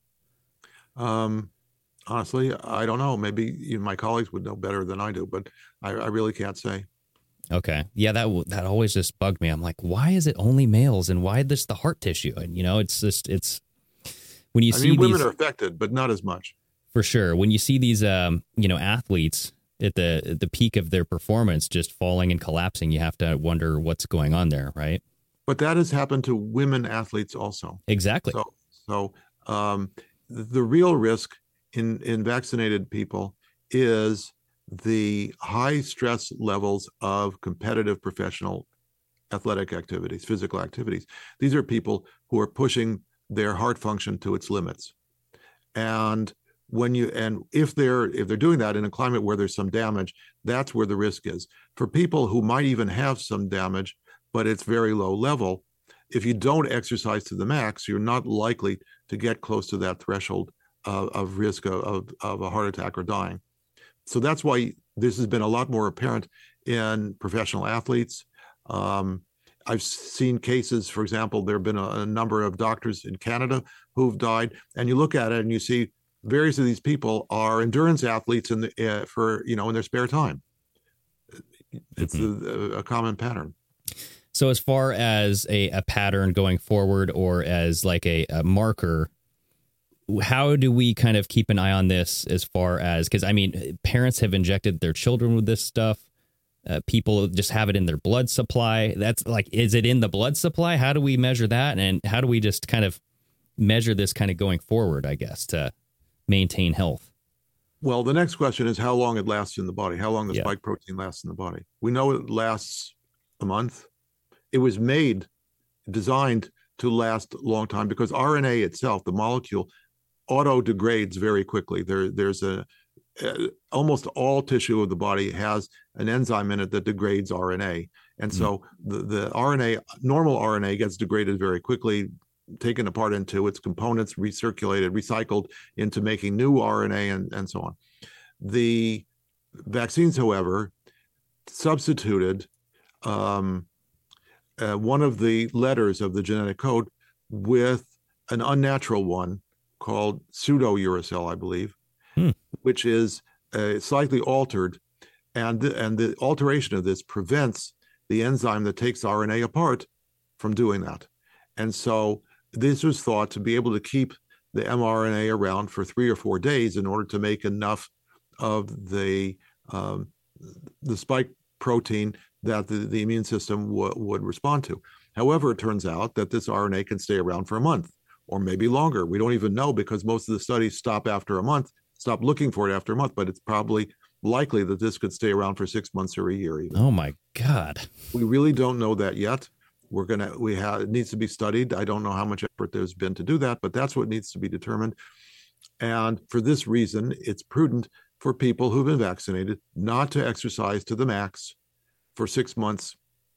Um. Honestly, I don't know. Maybe you, my colleagues would know better than I do, but I, I really can't say. Okay. Yeah, that that always just bugged me. I'm like, why is it only males, and why this the heart tissue? And, you know, it's just, it's, when you I see mean, women these, are affected, but not as much. For sure. When you see these, um, you know, athletes at the at the peak of their performance just falling and collapsing, you have to wonder what's going on there, right? But that has happened to women athletes also. Exactly. So, so um, the real risk in, in vaccinated people is the high stress levels of competitive professional athletic activities, physical activities. These are people who are pushing their heart function to its limits. And when you and if they're if they're doing that in a climate where there's some damage, that's where the risk is. For people who might even have some damage, but it's very low level, if you don't exercise to the max, you're not likely to get close to that threshold of, of risk of, of, of a heart attack or dying. So that's why this has been a lot more apparent in professional athletes. Um, I've seen cases, for example, there have been a, a number of doctors in Canada who've died, and you look at it and you see various of these people are endurance athletes in the, uh, for, you know, in their spare time. It's mm-hmm. a, a common pattern. So as far as a, a pattern going forward, or as like a, a marker, how do we kind of keep an eye on this as far as, because I mean, parents have injected their children with this stuff. Uh, people just have it in their blood supply. That's like, is it in the blood supply? How do we measure that? And how do we just kind of measure this kind of going forward, I guess, to maintain health? Well, the next question is how long it lasts in the body, how long the yeah. spike protein lasts in the body. We know it lasts a month. It was made, designed to last a long time because R N A itself, the molecule, auto degrades very quickly. There, there's a, a almost all tissue of the body has an enzyme in it that degrades R N A, and mm-hmm. so the, the R N A, normal R N A, gets degraded very quickly, taken apart into its components, recirculated, recycled into making new R N A, and, and so on. The vaccines, however, substituted um, uh, one of the letters of the genetic code with an unnatural one called pseudouracil, I believe, Hmm. which is uh, slightly altered. And the, and the alteration of this prevents the enzyme that takes R N A apart from doing that. And so this was thought to be able to keep the mRNA around for three or four days in order to make enough of the um, the spike protein that the, the immune system w- would respond to. However, it turns out that this R N A can stay around for a month or maybe longer. We don't even know because most of the studies stop after a month, stop looking for it after a month, but it's probably likely that this could stay around for six months or a year even. Oh my God. We really don't know that yet. We're gonna, we have, it needs to be studied. I don't know how much effort there's been to do that, but that's what needs to be determined. And for this reason, it's prudent for people who've been vaccinated not to exercise to the max for six months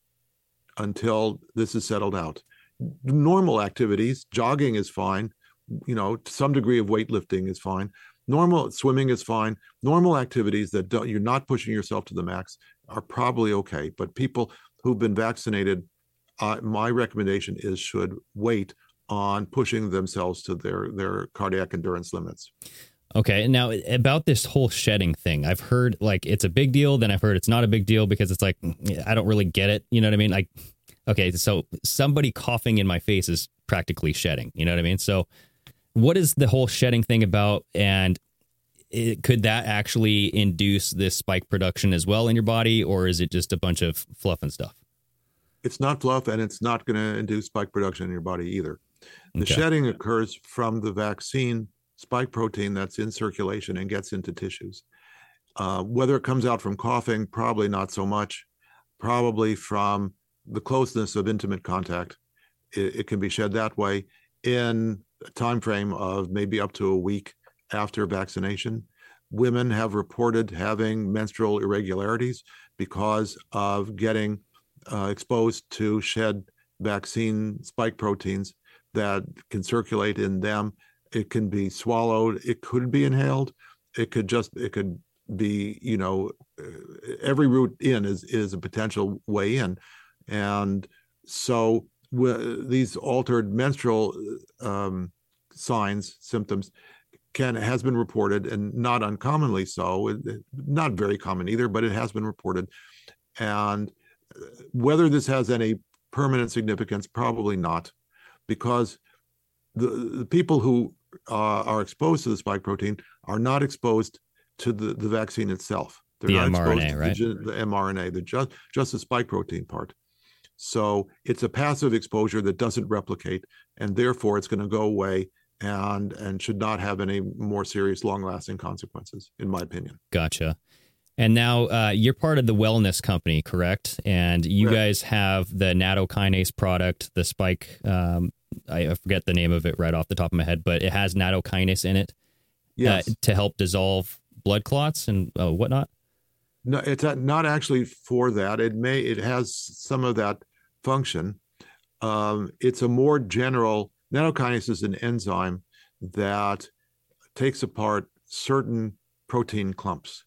until this is settled out. Normal activities, jogging is fine. You know, some degree of weightlifting is fine. Normal swimming is fine. Normal activities that don't, you're not pushing yourself to the max are probably okay. But people who've been vaccinated, uh, my recommendation is should wait on pushing themselves to their, their cardiac endurance limits. Okay. Now, about this whole shedding thing, I've heard like it's a big deal. Then I've heard it's not a big deal because it's like, I don't really get it. You know what I mean? Like, okay, so somebody coughing in my face is practically shedding. You know what I mean? So what is the whole shedding thing about? And it, could that actually induce this spike production as well in your body? Or is it just a bunch of fluff and stuff? It's not fluff, and it's not going to induce spike production in your body either. The Okay. shedding occurs from the vaccine spike protein that's in circulation and gets into tissues. Uh, whether it comes out from coughing, probably not so much. Probably from the closeness of intimate contact. It, it can be shed that way in a time frame of maybe up to a week after vaccination. Women have reported having menstrual irregularities because of getting uh, exposed to shed vaccine spike proteins that can circulate in them. It can be swallowed. It could be inhaled. It could just, it could be, you know, every route in is, is a potential way in. And so w- these altered menstrual um, signs, symptoms, can has been reported, and not uncommonly so. It, not very common either, but it has been reported. And whether this has any permanent significance, probably not, because the, the people who uh, are exposed to the spike protein are not exposed to the, the vaccine itself. They're The not mRNA, exposed to right? The, the mRNA, the just just the spike protein part. So it's a passive exposure that doesn't replicate, and therefore it's going to go away and and should not have any more serious, long-lasting consequences, in my opinion. Gotcha. And now uh, you're part of the wellness company, correct? And you Correct. guys have the nattokinase product, the spike. Um, I forget the name of it right off the top of my head, but it has nattokinase in it Yes. uh, to help dissolve blood clots and uh, whatnot. No, it's not actually for that. It may, it has some of that function. Um, it's a more general, nattokinase is an enzyme that takes apart certain protein clumps.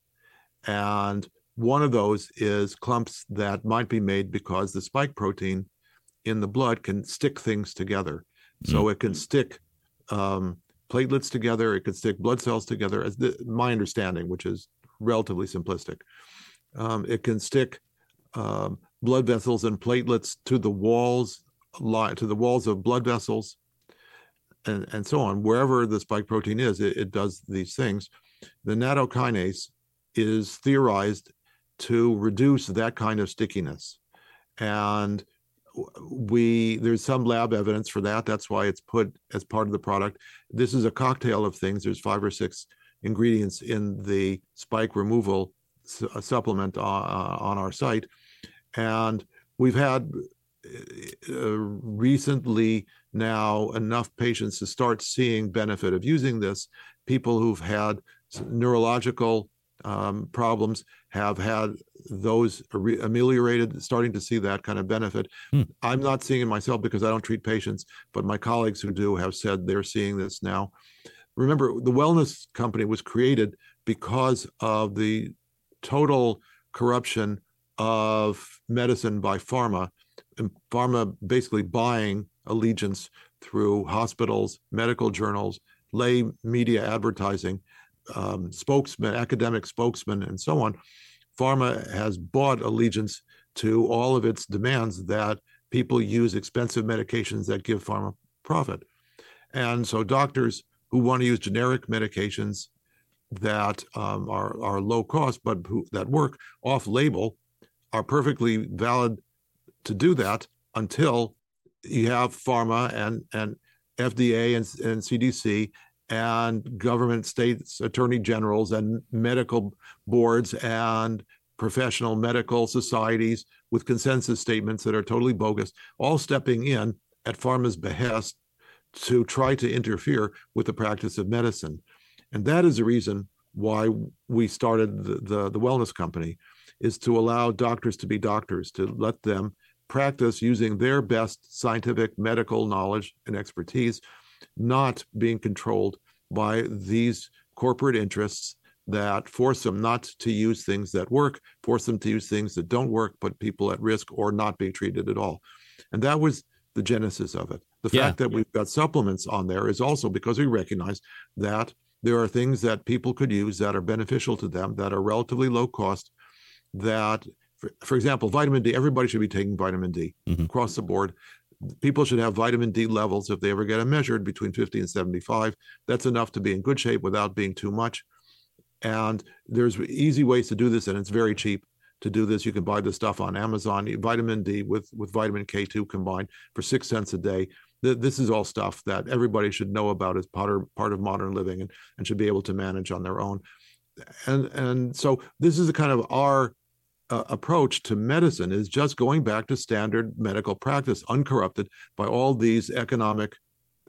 And one of those is clumps that might be made because the spike protein in the blood can stick things together. So it can stick um, platelets together, it can stick blood cells together, as the, my understanding, which is relatively simplistic. Um, it can stick um, blood vessels and platelets to the walls, to the walls of blood vessels, and, and so on. Wherever the spike protein is, it, it does these things. The nattokinase is theorized to reduce that kind of stickiness. And we there's some lab evidence for that. That's why it's put as part of the product. This is a cocktail of things. There's five or six ingredients in the spike removal su- supplement uh, on our site. And we've had uh, recently now enough patients to start seeing benefit of using this. People who've had neurological um, problems have had those ameliorated, starting to see that kind of benefit. Hmm. I'm not seeing it myself because I don't treat patients, but my colleagues who do have said they're seeing this now. Remember, the wellness company was created because of the total corruption of medicine by pharma, and pharma basically buying allegiance through hospitals, medical journals, lay media advertising, um, spokesmen, academic spokesmen, and so on. Pharma has bought allegiance to all of its demands that people use expensive medications that give pharma profit. And so doctors who want to use generic medications that um, are, are low cost, but who, that work off label, are perfectly valid to do that until you have pharma and, and F D A and, and C D C and government, states, attorney generals and medical boards and professional medical societies with consensus statements that are totally bogus, all stepping in at pharma's behest to try to interfere with the practice of medicine. And that is the reason why we started the, the, the wellness company, is to allow doctors to be doctors, to let them practice using their best scientific medical knowledge and expertise, not being controlled by these corporate interests that force them not to use things that work, force them to use things that don't work, put people at risk or not being treated at all. And that was the genesis of it. The Yeah. fact that we've got supplements on there is also because we recognize that there are things that people could use that are beneficial to them, that are relatively low cost, that, for, for example, vitamin D, everybody should be taking vitamin D Mhm. across the board. People should have vitamin D levels, if they ever get them measured, between fifty and seventy-five. That's enough to be in good shape without being too much. And there's easy ways to do this, and it's very cheap to do this. You can buy the stuff on Amazon, vitamin D with, with vitamin K two combined for six cents a day. This is all stuff that everybody should know about as part of, part of modern living, and, and should be able to manage on their own. And, and so this is a kind of our uh, approach to medicine, is just going back to standard medical practice, uncorrupted by all these economic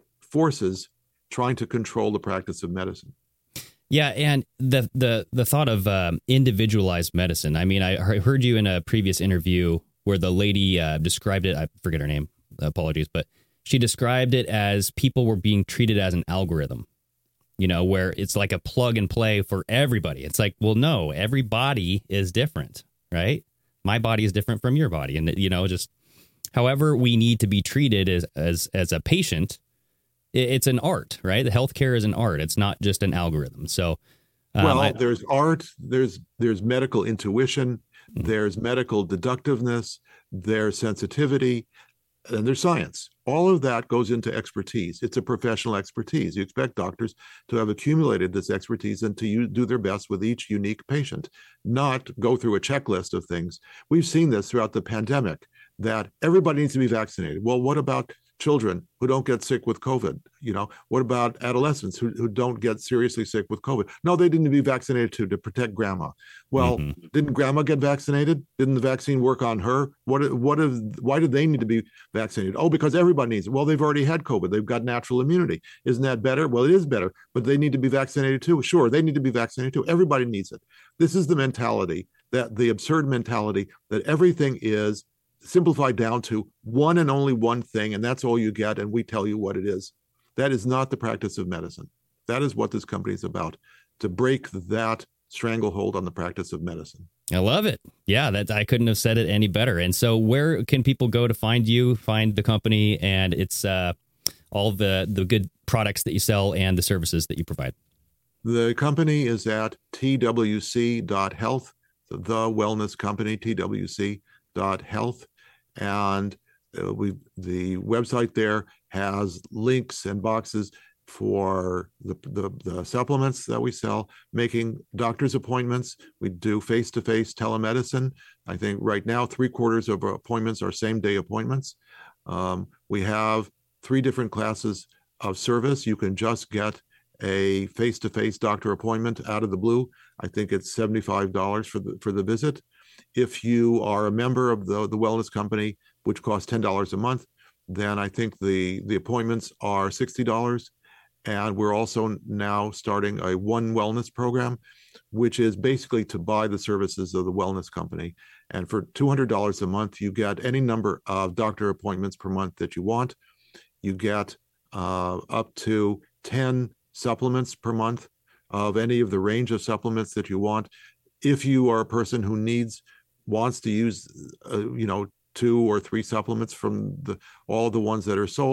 forces trying to control the practice of medicine. Yeah, and the the the thought of um, individualized medicine. I mean, I heard you in a previous interview where the lady uh, described it. I forget her name. Apologies, but she described it as people were being treated as an algorithm. You know, where it's like a plug and play for everybody. It's like, well, no, every body is different, right? My body is different from your body, and you know, just however we need to be treated as as as a patient. It's an art, right? The healthcare is an art. It's not just an algorithm. So, um, well, I, there's art, there's there's medical intuition, Mm-hmm. there's medical deductiveness, there's sensitivity, and there's science. All of that goes into expertise. It's a professional expertise. You expect doctors to have accumulated this expertise and to use, do their best with each unique patient, not go through a checklist of things. We've seen this throughout the pandemic, that everybody needs to be vaccinated. Well, what about children who don't get sick with COVID? You know, what about adolescents who, who don't get seriously sick with COVID? No, they didn't be vaccinated too, to protect grandma. Well, Mhm. didn't grandma get vaccinated? Didn't the vaccine work on her? What, what, if, why did they need to be vaccinated? Oh, because everybody needs it. Well, they've already had COVID. They've got natural immunity. Isn't that better? Well, it is better, but they need to be vaccinated too. Sure, they need to be vaccinated too. Everybody needs it. This is the mentality, that the absurd mentality that everything is simplified down to one and only one thing, and that's all you get, and we tell you what it is. That is not the practice of medicine. That is what this company is about, to break that stranglehold on the practice of medicine. I love it. Yeah, that I couldn't have said it any better. And so where can people go to find you, find the company, and it's uh, all the, the good products that you sell and the services that you provide? The company is at T W C dot health, the wellness company, T W C dot health. And uh, we the website there has links and boxes for the, the, the supplements that we sell, making doctor's appointments. We do face-to-face telemedicine. I think right now, three quarters of our appointments are same-day appointments. Um, we have three different classes of service. You can just get a face-to-face doctor appointment out of the blue. I think it's seventy-five dollars for the for the visit. If you are a member of the, the wellness company, which costs ten dollars a month, then I think the, the appointments are sixty dollars. And we're also now starting a One Wellness program, which is basically to buy the services of the wellness company. And for two hundred dollars a month, you get any number of doctor appointments per month that you want. You get uh, up to ten supplements per month of any of the range of supplements that you want. If you are a person who needs, wants to use, uh, you know, two or three supplements from the all the ones that are sold,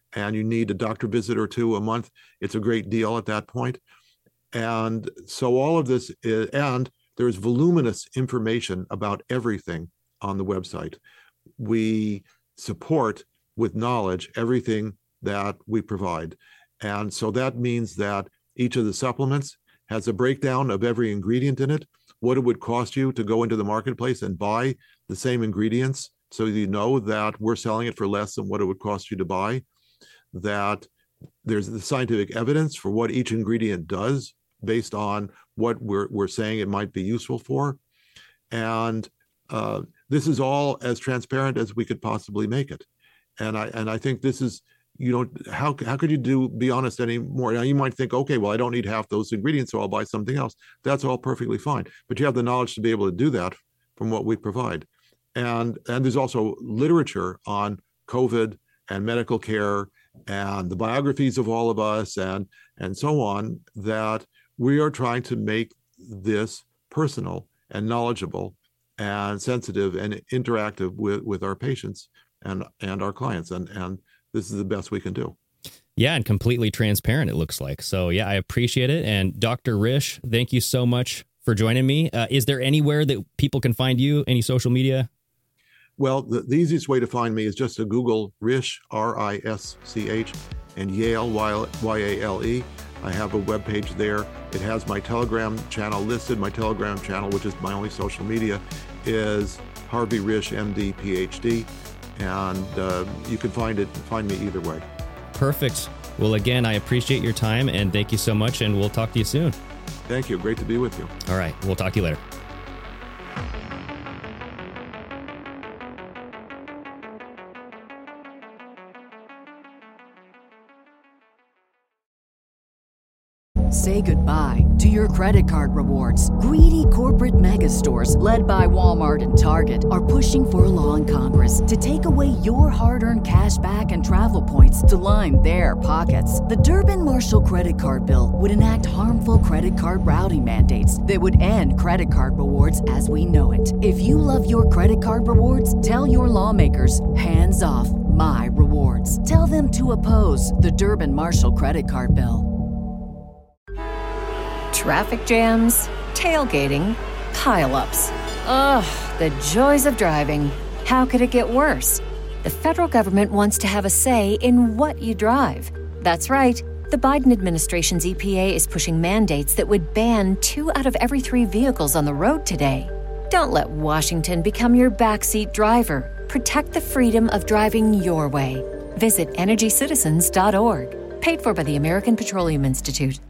and you need a doctor visit or two a month, it's a great deal at that point. And so all of this is, and there's voluminous information about everything on the website. We support with knowledge everything that we provide. And so that means that each of the supplements has a breakdown of every ingredient in it, what it would cost you to go into the marketplace and buy the same ingredients, so you know that we're selling it for less than what it would cost you to buy, that there's the scientific evidence for what each ingredient does based on what we're, we're saying it might be useful for. And uh, this is all as transparent as we could possibly make it. And I and I think this is, you know, how how could you do be honest anymore? Now you might think, okay, well, I don't need half those ingredients, so I'll buy something else. That's all perfectly fine. But you have the knowledge to be able to do that from what we provide. And and there's also literature on COVID and medical care and the biographies of all of us and and so on, that we are trying to make this personal and knowledgeable and sensitive and interactive with, with our patients and and our clients. And and this is the best we can do. Yeah, and completely transparent, it looks like. So, yeah, I appreciate it. And Doctor Risch, thank you so much for joining me. Uh, is there anywhere that people can find you, any social media? Well, the, the easiest way to find me is just to Google Risch, R I S C H, and Yale, Y A L E. I have a webpage there. It has my Telegram channel listed. My Telegram channel, which is my only social media, is Harvey Risch, M D, P H D. And uh, you can find it, find me either way. Perfect. Well, again, I appreciate your time, and thank you so much, and we'll talk to you soon. Thank you. Great to be with you. All right. We'll talk to you later. Say goodbye to your credit card rewards. Greedy corporate mega stores, led by Walmart and Target, are pushing for a law in Congress to take away your hard-earned cash back and travel points to line their pockets. The Durbin-Marshall credit card bill would enact harmful credit card routing mandates that would end credit card rewards as we know it. If you love your credit card rewards, tell your lawmakers, hands off my rewards. Tell them to oppose the Durbin-Marshall credit card bill. Traffic jams, tailgating, pileups. Ugh, the joys of driving. How could it get worse? The federal government wants to have a say in what you drive. That's right. The Biden administration's E P A is pushing mandates that would ban two out of every three vehicles on the road today. Don't let Washington become your backseat driver. Protect the freedom of driving your way. Visit energy citizens dot org. Paid for by the American Petroleum Institute.